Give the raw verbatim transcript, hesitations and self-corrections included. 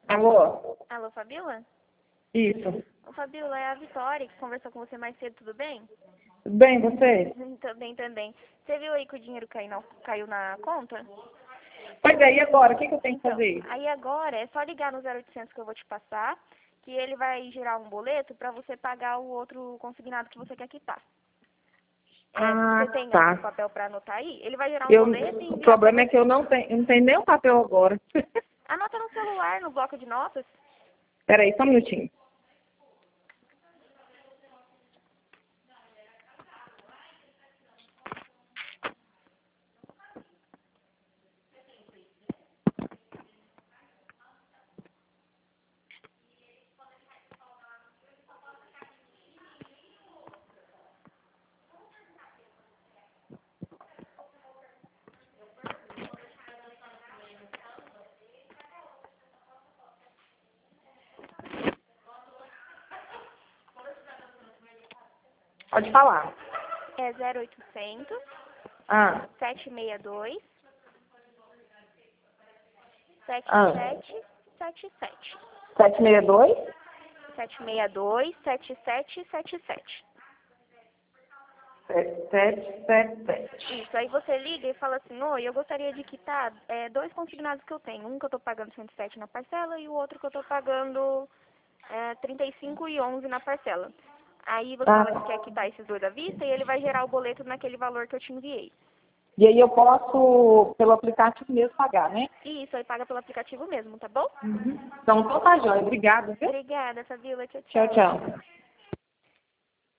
Alô? Alô, Fabiola? Isso. Ô, Fabiola, é a Vitória que conversou com você mais cedo, tudo bem? Tudo bem, você? Também, também. Você viu aí que o dinheiro caiu na, caiu na conta? Pois é, e agora? O que, que eu tenho que Então, fazer? aí agora é só ligar no zero oitocentos que eu vou te passar, que ele vai gerar um boleto para você pagar o outro consignado que você quer quitar. É, Ah, você tem algum tá. papel para anotar aí? Ele vai gerar um Eu, boleto e o enviar para problema é você. que eu não tenho, eu não tenho nem o papel agora. Anota no celular, no bloco de notas. Peraí, só um minutinho. Pode falar. É zero oitocentos, Ah, sete seis dois, sete ah. sete sete sete. sete seis dois? sete seis dois, sete sete sete sete. sete sete sete sete. Isso, aí você liga e fala assim, oi, eu gostaria de quitar é, dois consignados que eu tenho. Um que eu tô pagando cento e sete na parcela e o outro que eu tô pagando é, trinta e cinco e onze na parcela. Aí você Ah, fala que quer quitar esses dois à vista e ele vai gerar o boleto naquele valor que eu te enviei. e aí eu posso, pelo aplicativo mesmo, pagar, né? E isso aí paga pelo aplicativo mesmo, tá bom? Uhum. Então, então tá, joia. Obrigada, viu? Obrigada, Fabiola. Tchau, Tchau, tchau. tchau.